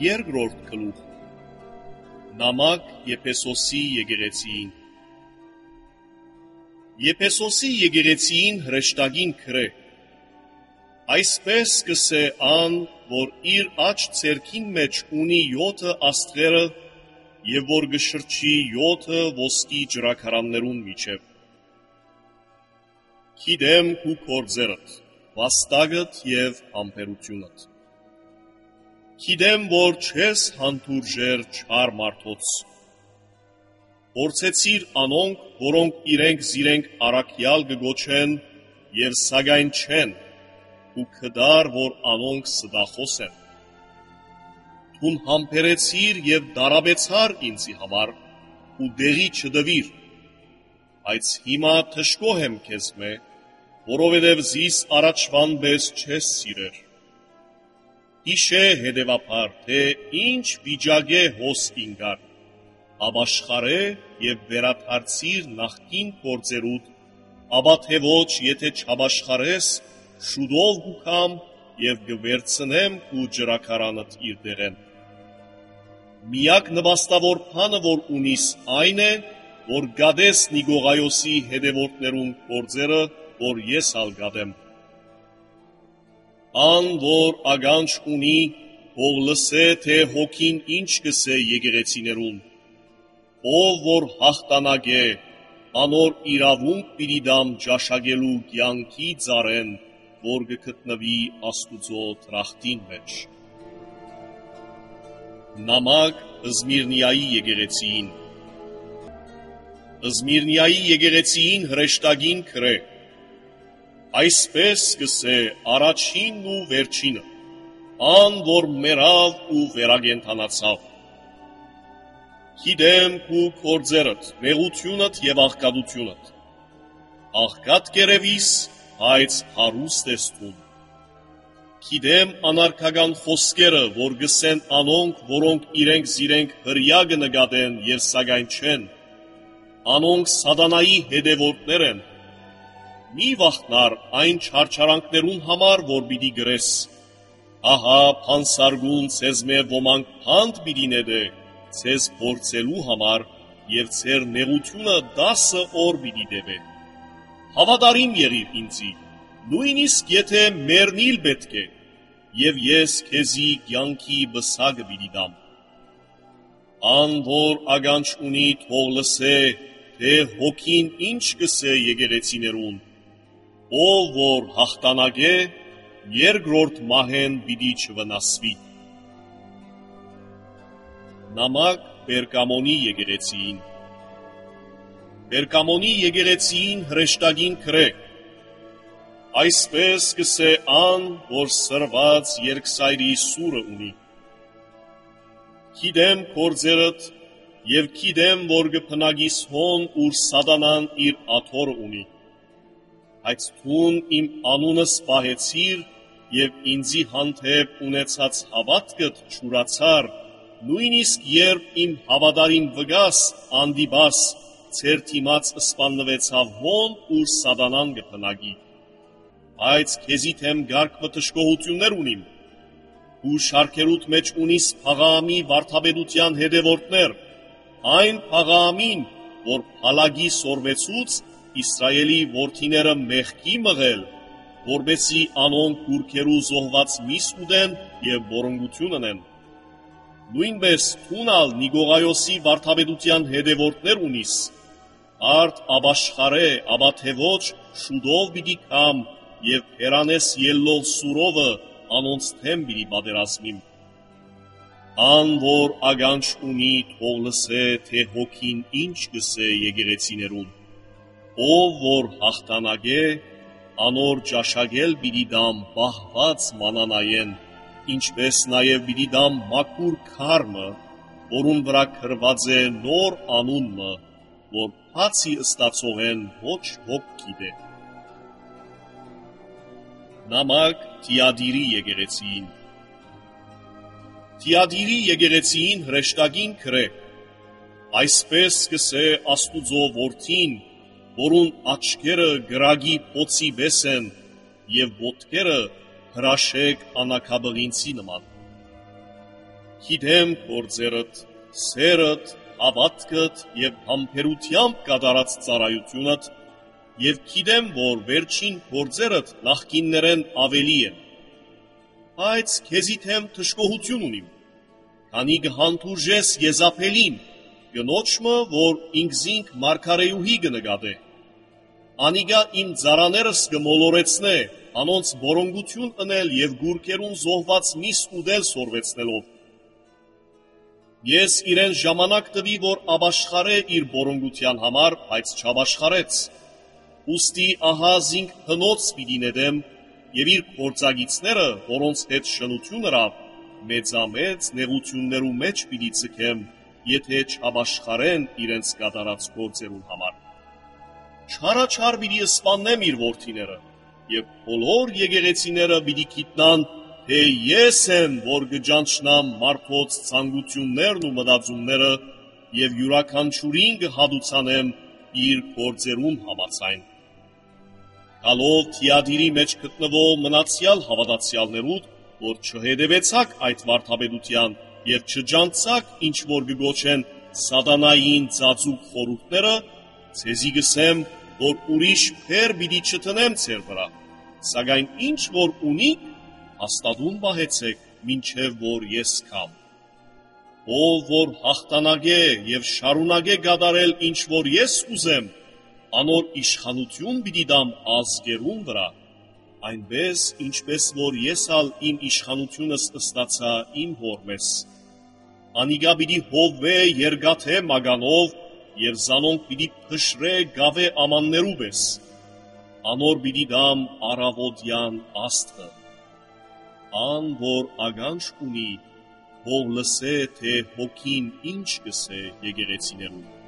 Երկրորդ գլուխ Նամակ Եփեսոսի եկեղեցիին Եփեսոսի եկեղեցիին հրեշտակին գրե Այսպես կսե ան, որ իր աջ ցերքին մեջ ունի 7 աստղերը եւ որ գշրջի 7 ոսկի ջրաքարաններուն միջև Գիտեմ քու կորձերդ վաստակդ եւ համբերությունդ Գիտեմ, որ չես հանդուրժեր չար մարդոց Փորձեցիր անոնք, որոնք իրենք զիրենք առաքյալ կգոչեն եւ սակայն չեն ու կդար, որ անոնք սդախոս են Թուն համբերեցիր եւ դարաբեցար ինձի համար ու դեղի չդվիր Այս հիմա թշկոհ եմ քեզ մե որովհետեւ զիս առաջվան պես չես սիրեր Իշե հետևաբար, թե ինչ վիճակ է հոս ինգար, աբաշխարե և վերադարձիր նախկին գործերուդ, աբա թե ոչ, եթե չաբաշխարես, շուտով կուքամ և գվերցնեմ ու ջրաքարանդ իր դեղեն։ Միակ նվաստավոր բանը, որ ունիս այն է, որ գադես Նիկողայոսի հետևորդներուն գործերը, որ ես ալ գադեմ։ Ան, որ ականջ ունի, ող լսե, թե հոգին ինչ կսե եկեղեցիներուն, ով որ հաղթանակ է, անոր իրավունք պիտի դամ ճաշակելու կյանքի ծառեն, որ կգտնվի Աստուծո դրախտին մեջ։ Նամակ Զմիրնիայի եկեղեցիին Զմիրնիայի եկեղեցիին հրեշտակին գրե Այսպես կսե առաջինն ու վերջինը, ան, որ մեռավ ու վերակենդանացավ։ Գիտեմ քու գործերդ, նեղությունդ եւ աղքատությունդ։ Աղքատ կերևիս, բայց հարուստ ես տուն։ Գիտեմ անարգական խոսքերը, որ գսեն անոնք, որոնք իրենք զիրենք հրյա կնկատեն եւ սակայն չեն։ Անոնք սատանայի հետևորդներ են։ Մի վախնար այն չարչարանքներուն համար, որ պիտի գրես։ Ահա փանսարգուն ցեզ մե ոմանք փանդ պիտի նետե, ցեզ փորձելու համար եւ ցեր նեղությունը 10 օր պիտի տևե։ Հավատարիմ եղիր ինձի, նույնիսկ եթե մեռնիլ պետք է, եւ ես քեզի կյանքի բսակը պիտի դամ։ Ան, որ ականջ ունի, թող լսե, թե հոգին ինչ կսե եկեղեցիներուն, ով որ հաղթանակ է, երկրորդ մահեն պիտի չվնասվի։ Նամակ Պերգամոնի եկեղեցիին Պերգամոնի եկեղեցիին հրեշտակին գրե Այսպես կսե ան, որ սրված երկսայրի սուրը ունի։ Գիտեմ գործերդ եւ գիտեմ, որ կփնագիս հոն, ուր սատանան իր աթոռը ունի։ Այդ թուն իմ անունս պահեցիր եւ ինձի հանդեպ ունեցած հավատքդ չուրացար, նույնիսկ երբ իմ հավատարիմ վգաս անդիբաս ցեր թիմած սպաննվեցավ հոն, ուր սատանան կփնագի։ Բայց քեզի թեմ գարկ մտշկողություններ ունիմ։ Ու շարքերուտ մեջ ունիս Փաղամի վարդապետության հետևորդներ, այն Փաղամին, որ փալագի սորվեցուց Իսրայելի որդիները մեղքի մղել, որբեսի անոնք կուրքերու զոհված միս ուտեն եւ բորոնգություն ունեն։ Նույնպես թունալ Նիկողայոսի վարդապետության հետևորդներ ունիս, արդ աբաշխարե, աբա թե ոչ շուտով պիտի կամ եւ հերանես ելլող սուրովը անոնց թեմ պիտի պատերազմիմ։ Ան, որ ականջ ունի, թող լսե, թե հոգին ինչ կսե եկեղեցիներուն, ով որ հաղթանակ է, անոր ճաշակել պիտի դամ պահված մանանայեն, ինչպես նաև պիտի դամ մաքուր քարմը, որուն վրա գրված է նոր անունը, որ բացի ստացողեն ոչ ոք գիտե։ Նամակ Թիադիրի եկեղեցիին Թիադիրի եկեղեցիին հրեշտակին գրե Այսպես կսե Աստուծո որդին, որուն աչքերը գրագի պոցի պես են եւ ոտքերը հրաշեկ անակաբղինցի նման։ Գիտեմ գործերդ, սերդ, հավատքդ և համբերությամբ կատարած ծառայությունդ, և գիտեմ, որ վերջին գործերդ նախկիններեն ավելի են։ Բայց քեզի թեմ թշկողություն ունիմ, քանի կհանդուրժես Եզապելին, կնոջը, որ ինքզինք մարգարեուհի կնկատե։ Անիգա իմ ծառաներս կմոլորեցնե, անոնց բորոնգություն ընել և գուրքերուն զոհված միս ուտել սորվեցնելով։ Ես իրեն ժամանակ տվի, որ ապաշխարե իր բորոնգության համար, բայց չապաշխարեց։ Ուստի ահա զինք հնոց պիտի նետեմ, և իր գործագիցները, որոնց հետ շնություն հրավ, մեծամեծ նեղություններու մեջ պիտի ձգեմ, եթե չապաշխարեն իրենց կատարած գործերուն համար։ Չարաչար պիտի սպաննեմ իր որդիները, և բոլոր եկեղեցիները պիտի գիտնան, թե ես եմ, որ կճանչնամ մարդոց ցանկություններն ու մտածումները և յուրաքանչյուրին կհատուցանեմ իր գործերուն համաձայն։ Գալով Թիատիրի մեջ գտնվող մնացյալ հավատացյալներուդ, որ չհետևեցաք այդ վարդապետության և չջանցաք ինչ որ կգոչեն սատանային ծածուկ խորհուրդները, ցեզի գսեմ, որ ուրիշ փեր պիտի չտնեմ ձեր վրա, սակայն ինչ որ ունիք, հաստատուն պահեցեք, մինչև որ ես գամ։ Ով որ հաղթանակե և շարունակե կատարել ինչ որ ես կուզեմ, անոր իշխանություն պիտի տամ ազգերուն վրա, այնպես ինչպես որ ես ալ իմ իշխանությունս ստացա իմ հորմես։ Անիգա պիտի հովվե երկաթե մագանով և զանոնք պիտի փշրե գավե ամաններու պես։ Անոր պիտի դամ առավոտյան աստղը։ Ան որ ականջ ունի, թող լսե, թե հոգին ինչ կսե եկեղեցիներուն։